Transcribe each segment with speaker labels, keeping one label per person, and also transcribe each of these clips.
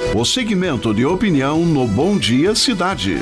Speaker 1: O segmento de opinião no Bom Dia Cidade.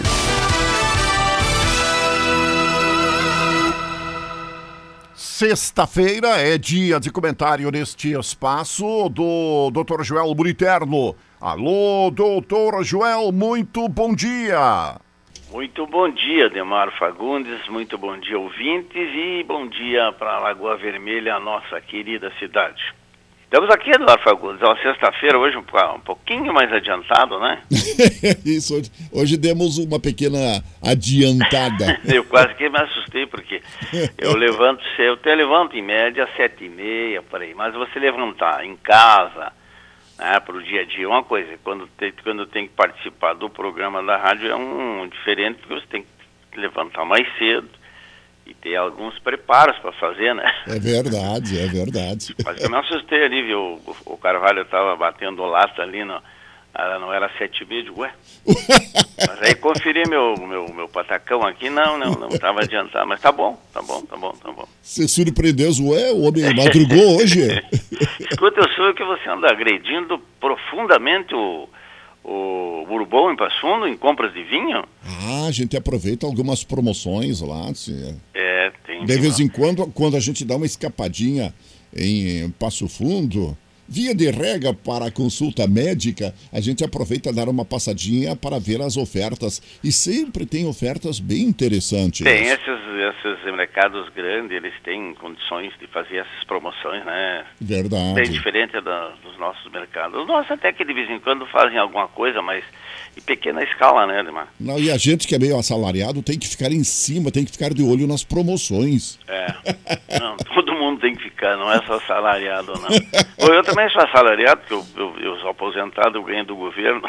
Speaker 2: Sexta-feira é dia de comentário neste espaço do Dr. Joel Buriterno. Alô, doutor Joel, muito bom dia.
Speaker 3: Muito bom dia, Ademar Fagundes, muito bom dia, ouvintes, e bom dia para Lagoa Vermelha, a nossa querida cidade. Estamos aqui, Eduardo Fagundes, sexta-feira, hoje um pouquinho mais adiantado, né?
Speaker 2: Isso, hoje demos uma pequena adiantada.
Speaker 3: Eu quase que me assustei, porque eu levanto em média às 7h30, por aí, mas você levantar em casa, né, para o dia a dia, uma coisa, quando tem que participar do programa da rádio é diferente, porque você tem que levantar mais cedo, e ter alguns preparos para fazer, né?
Speaker 2: É verdade, é verdade.
Speaker 3: Mas eu me assustei ali, viu? O Carvalho estava batendo lata ali, não era 7h30, digo, ué? Mas aí conferi meu patacão aqui, não estava adiantado, mas tá bom.
Speaker 2: Você surpreendeu, ué? O homem madrugou hoje?
Speaker 3: Escuta, eu soube que você anda agredindo profundamente o Bourbon em Passo Fundo, em compras de vinho.
Speaker 2: Ah, a gente aproveita algumas promoções lá.
Speaker 3: Tem.
Speaker 2: De vez em quando a gente dá uma escapadinha em Passo Fundo, via de regra para a consulta médica, a gente aproveita dar uma passadinha para ver as ofertas. E sempre tem ofertas bem interessantes.
Speaker 3: Tem esses mercados grandes, eles têm condições de fazer essas promoções, né?
Speaker 2: Verdade.
Speaker 3: Bem diferente dos nossos mercados. Os nossos até que de vez em quando fazem alguma coisa, mas em pequena escala, né, Ademar?
Speaker 2: Não, e a gente que é meio assalariado tem que ficar em cima, tem que ficar de olho nas promoções.
Speaker 3: Não, todo mundo tem que ficar, não é só assalariado, não. Bom, eu também sou assalariado, porque eu sou aposentado, eu ganho do governo.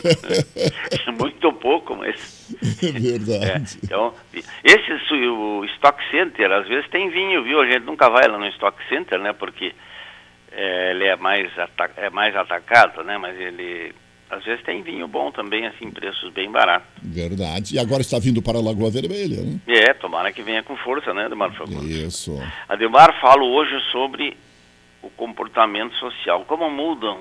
Speaker 3: Muito pouco, mas...
Speaker 2: É verdade.
Speaker 3: Então, o Stock Center, às vezes tem vinho, viu? A gente nunca vai lá no Stock Center, né? Porque ele é mais atacado, né? Mas ele... Às vezes tem vinho bom também, assim, preços bem baratos.
Speaker 2: Verdade. E agora está vindo para a Lagoa Vermelha, né?
Speaker 3: Tomara que venha com força, né, Ademar Fagundes?
Speaker 2: Isso.
Speaker 3: Ademar, falo hoje sobre o comportamento social. Como muda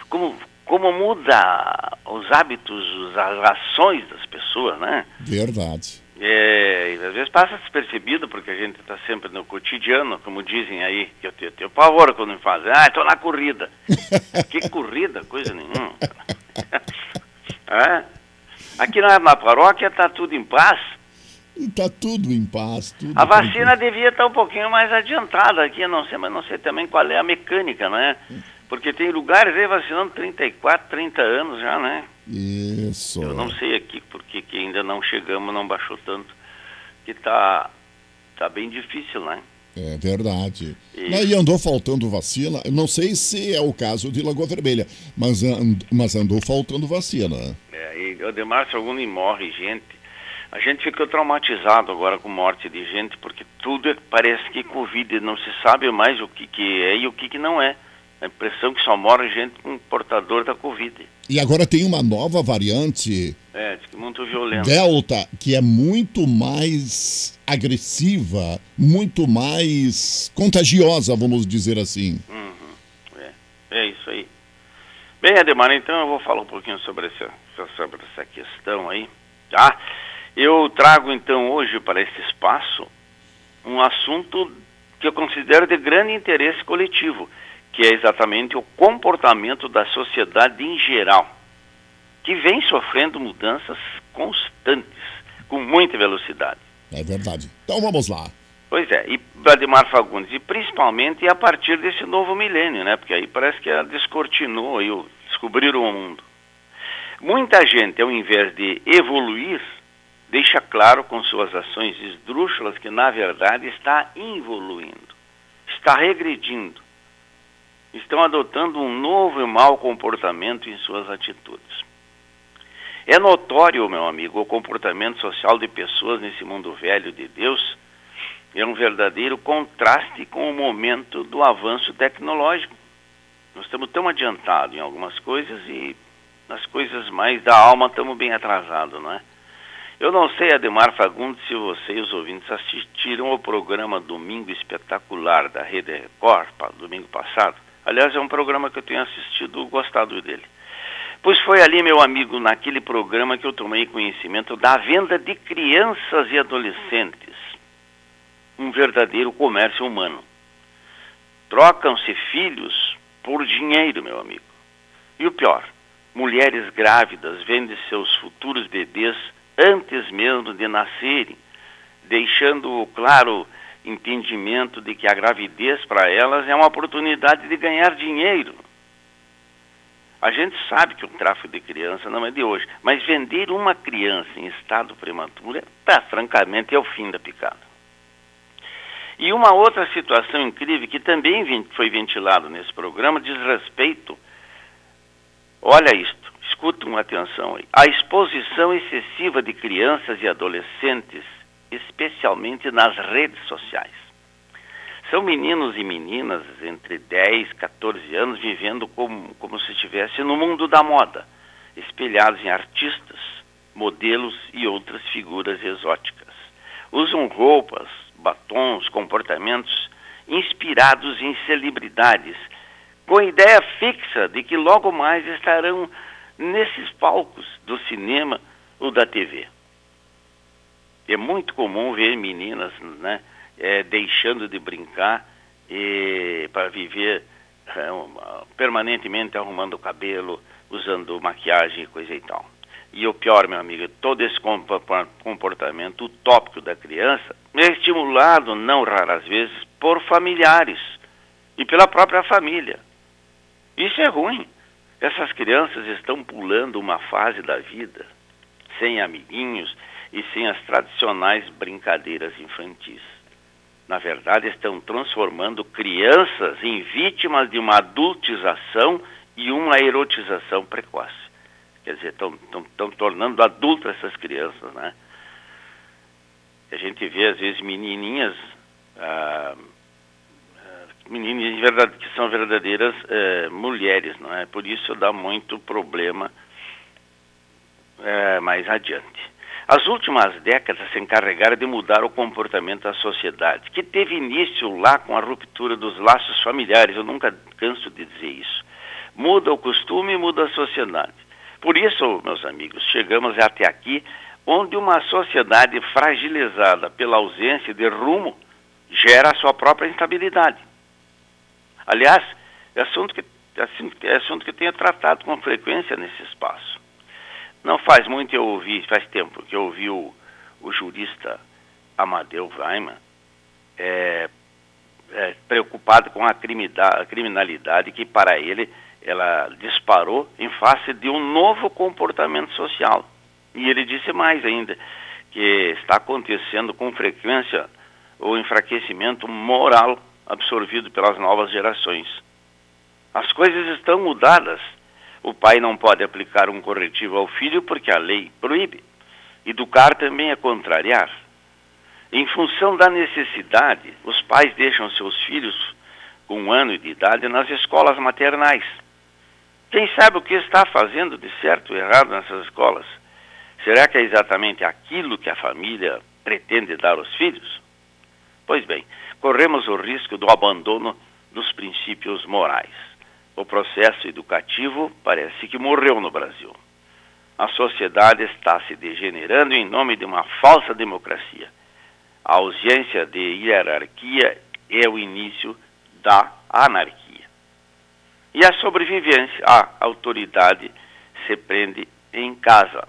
Speaker 3: os hábitos, as ações das pessoas, né?
Speaker 2: Verdade.
Speaker 3: Às vezes passa despercebido, porque a gente está sempre no cotidiano, como dizem aí, que eu tenho pavor quando me fazem, estou na corrida. Que corrida? Coisa nenhuma. Aqui na paróquia está tudo em paz.
Speaker 2: Está tudo em paz.
Speaker 3: A vacina devia estar um pouquinho mais adiantada aqui, mas não sei também qual é a mecânica, né? Porque tem lugares aí vacinando 34, 30 anos já, né?
Speaker 2: Isso.
Speaker 3: Eu não sei aqui porque que ainda não chegamos, não baixou tanto, que tá bem difícil, né?
Speaker 2: É verdade. E andou faltando vacina, não sei se é o caso de Lagoa Vermelha, mas andou faltando vacina.
Speaker 3: E Ademar, se algum morre gente, a gente ficou traumatizado agora com morte de gente, porque tudo parece que Covid, não se sabe mais o que é e o que não é. A impressão que só morre gente com portador da Covid.
Speaker 2: E agora tem uma nova variante,
Speaker 3: diz que muito violenta.
Speaker 2: Delta, que é muito mais agressiva, muito mais contagiosa, vamos dizer assim.
Speaker 3: É isso aí. Bem, Ademar, então eu vou falar um pouquinho sobre essa questão aí. Tá? Eu trago então hoje para esse espaço um assunto que eu considero de grande interesse coletivo, que é exatamente o comportamento da sociedade em geral, que vem sofrendo mudanças constantes, com muita velocidade.
Speaker 2: É verdade. Então vamos lá.
Speaker 3: Pois é, e Ademar Fagundes, e principalmente a partir desse novo milênio, né? Porque aí parece que ela descortinou e descobriram o mundo. Muita gente, ao invés de evoluir, deixa claro com suas ações esdrúxulas que, na verdade, está involuindo, está regredindo. Estão adotando um novo e mau comportamento em suas atitudes. É notório, meu amigo, o comportamento social de pessoas nesse mundo velho de Deus é um verdadeiro contraste com o momento do avanço tecnológico. Nós estamos tão adiantados em algumas coisas e nas coisas mais da alma estamos bem atrasados, não é? Eu não sei, Ademar Fagundes, se você e os ouvintes assistiram ao programa Domingo Espetacular da Rede Record, domingo passado. Aliás, é um programa que eu tenho assistido, gostado dele. Pois foi ali, meu amigo, naquele programa que eu tomei conhecimento da venda de crianças e adolescentes. Um verdadeiro comércio humano. Trocam-se filhos por dinheiro, meu amigo. E o pior, mulheres grávidas vendem seus futuros bebês antes mesmo de nascerem, deixando claro entendimento de que a gravidez para elas é uma oportunidade de ganhar dinheiro. A gente sabe que o tráfico de criança não é de hoje, mas vender uma criança em estado prematuro, francamente, é o fim da picada. E uma outra situação incrível que também foi ventilado nesse programa diz respeito, olha isto, escutem com atenção aí, a exposição excessiva de crianças e adolescentes, especialmente nas redes sociais. São meninos e meninas entre 10 e 14 anos vivendo como se estivesse no mundo da moda, espelhados em artistas, modelos e outras figuras exóticas. Usam roupas, batons, comportamentos inspirados em celebridades, com a ideia fixa de que logo mais estarão nesses palcos do cinema ou da TV. É muito comum ver meninas, né, deixando de brincar para viver permanentemente arrumando o cabelo, usando maquiagem e coisa e tal. E o pior, meu amigo, todo esse comportamento utópico da criança é estimulado, não raras vezes, por familiares e pela própria família. Isso é ruim. Essas crianças estão pulando uma fase da vida sem amiguinhos e sem as tradicionais brincadeiras infantis. Na verdade, estão transformando crianças em vítimas de uma adultização e uma erotização precoce. Quer dizer, estão tornando adultas essas crianças, né? A gente vê, às vezes, menininhas que são verdadeiras mulheres, não é? Por isso dá muito problema mais adiante. As últimas décadas se encarregaram de mudar o comportamento da sociedade, que teve início lá com a ruptura dos laços familiares, eu nunca canso de dizer isso. Muda o costume e muda a sociedade. Por isso, meus amigos, chegamos até aqui, onde uma sociedade fragilizada pela ausência de rumo gera a sua própria instabilidade. Aliás, é assunto que eu tenho tratado com frequência nesse espaço. Não faz muito faz tempo que eu ouvi o jurista Amadeu Weiman preocupado com a criminalidade que para ele ela disparou em face de um novo comportamento social. E ele disse mais ainda, que está acontecendo com frequência o enfraquecimento moral absorvido pelas novas gerações. As coisas estão mudadas. O pai não pode aplicar um corretivo ao filho porque a lei proíbe. Educar também é contrariar. Em função da necessidade, os pais deixam seus filhos com 1 ano de idade nas escolas maternais. Quem sabe o que está fazendo de certo ou errado nessas escolas? Será que é exatamente aquilo que a família pretende dar aos filhos? Pois bem, corremos o risco do abandono dos princípios morais. O processo educativo parece que morreu no Brasil. A sociedade está se degenerando em nome de uma falsa democracia. A ausência de hierarquia é o início da anarquia. E a sobrevivência, a autoridade se prende em casa.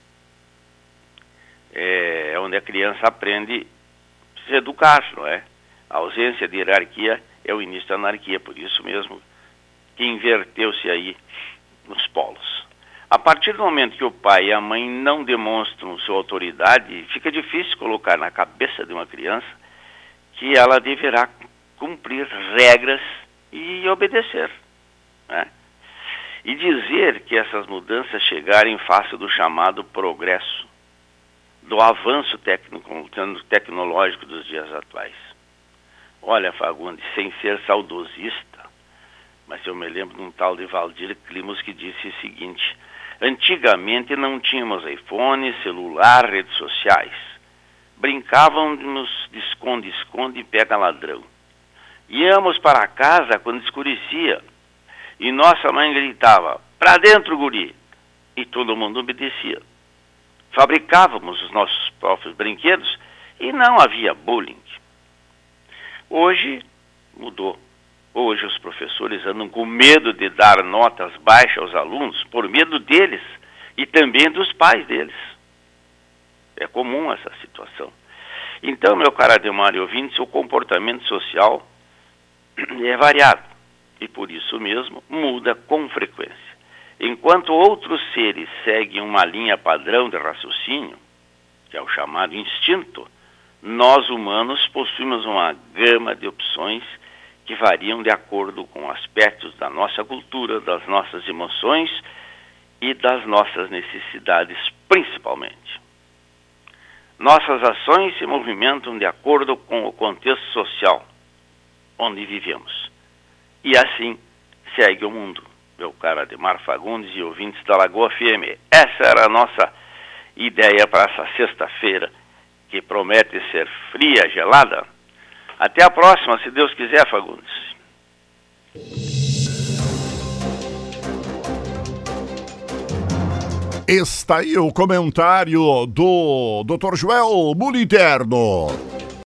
Speaker 3: É onde a criança aprende a se educar, não é? A ausência de hierarquia é o início da anarquia, por isso mesmo que inverteu-se aí nos polos. A partir do momento que o pai e a mãe não demonstram sua autoridade, fica difícil colocar na cabeça de uma criança que ela deverá cumprir regras e obedecer, né? E dizer que essas mudanças chegaram em face do chamado progresso, do avanço tecnológico dos dias atuais. Olha, Fagundes, sem ser saudosista, mas eu me lembro de um tal de Valdir Climos que disse o seguinte: antigamente não tínhamos iPhone, celular, redes sociais. Brincávamos de esconde-esconde e pega ladrão. Íamos para casa quando escurecia e nossa mãe gritava: pra dentro, guri, e todo mundo obedecia. Fabricávamos os nossos próprios brinquedos e não havia bullying. Hoje mudou. Hoje os professores andam com medo de dar notas baixas aos alunos, por medo deles e também dos pais deles. É comum essa situação. Então, meu caro Ademar e ouvintes, o comportamento social é variado e por isso mesmo muda com frequência. Enquanto outros seres seguem uma linha padrão de raciocínio, que é o chamado instinto, nós humanos possuímos uma gama de opções que variam de acordo com aspectos da nossa cultura, das nossas emoções e das nossas necessidades, principalmente. Nossas ações se movimentam de acordo com o contexto social onde vivemos. E assim segue o mundo. Meu caro Ademar Fagundes e ouvintes da Lagoa FM. Essa era a nossa ideia para essa sexta-feira, que promete ser fria, gelada. Até a próxima, se Deus quiser, Fagundes.
Speaker 2: Está aí o comentário do Dr. Joel Muliterno.